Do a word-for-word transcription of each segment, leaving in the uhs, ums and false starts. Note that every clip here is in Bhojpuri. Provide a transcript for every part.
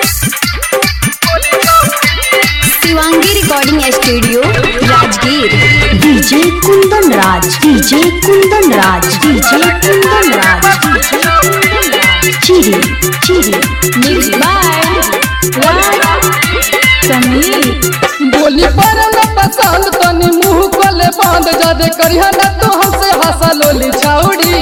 Shivangi recording studio Rajgir. DJ Kundan Raj DJ Kundan Raj DJ Kundan Raj चिरी चिरी मिक्स बाय राज समीर। बोली पर न पसंद तनी मुंह कोले बांध जादे करिया न तो हमसे हंसा लोली छाउड़ी।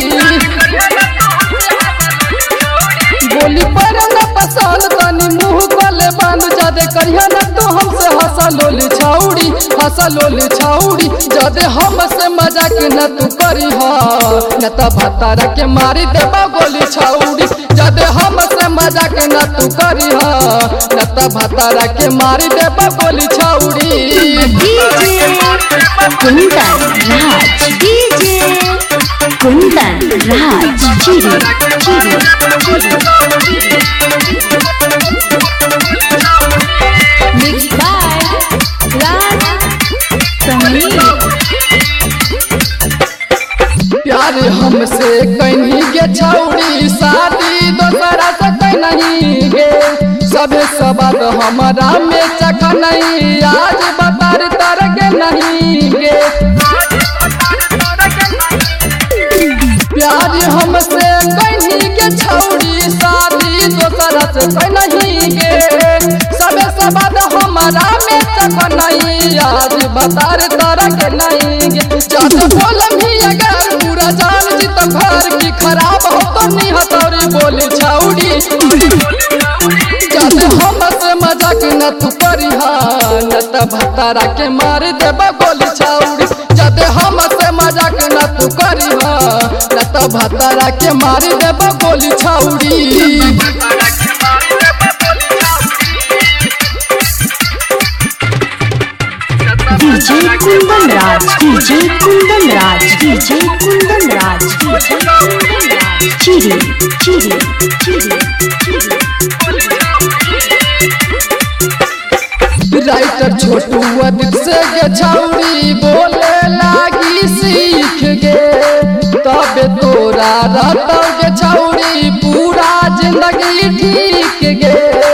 बोली पर न पसंद तनी मुंह कोले बांध जादे करिया न तो हमसे हंसा लोली छाउड़ी हंसा लोली छाउड़ी। जादे हमसे मजाक न तू करी हा न त भतारा के मारी देबा गोली छाउड़ी। जादे हमसे मजाक न तू करी हा न त भतारा के मारी देबा गोली छाउड़ी। डीजे कुंदन राज डीजे कुंदन राज चिरी चिरी मिक्स बाय राज समीर। प्यार हमसे कहीं के छौड़ी शादी दोसरा से कहीं गे सबे सबाद हमारा में चख नहीं आज बतर तर के नहीं गे। प्यार हमसे कहीं के छौड़ी शादी दोसरा से कहीं गे सबे सबाद हमारा में चख नहीं आज बतर तर के नहीं गे। जाते बोलम ही अगर पूरा जान जी तो घर की खराब हो तो नहीं हतौरी बोली छौड़ी। जाते हमसे मजाक न तू करी हा न त भतारा के मार देबा गोली छौड़ी। जाते हमसे मजाक न तू करी हा न त भतारा के मार देबा गोली छौड़ी। DJ Kundan Raj DJ Kundan Raj DJ Kundan Raj DJ Kundan Raj चिरी चिरी चिरी राइटर छोटू अधिक से गे छौड़ी बोले लागी सीख गे तबे तोरा रहतौ गे छौड़ी पूरा जिंदगी ठीक गे।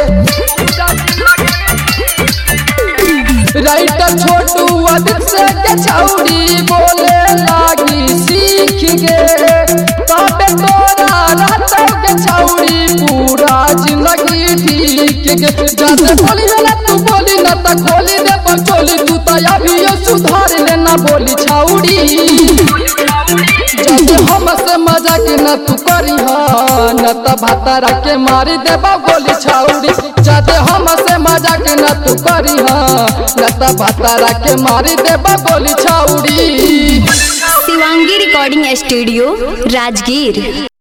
राइटर छोटू अधिक से गे छौड़ी बोले लागी सीख गे तबे तोरा रहतौ गे छौड़ी पूरा जिंदगी ठीक गे। जाते बोली ना तू बोली न त खोली दे बचोली तू त अभी सुधार लेना बोली छौड़ी। जाते हमसे मजाक न तू करी हा न त भतारा के मारी देबा गोली छौड़ी। जाते हमसे मजाक न तू करी हा न त भतारा के मारी देबा गोली छौड़ी। Shivangi recording studio Rajgir.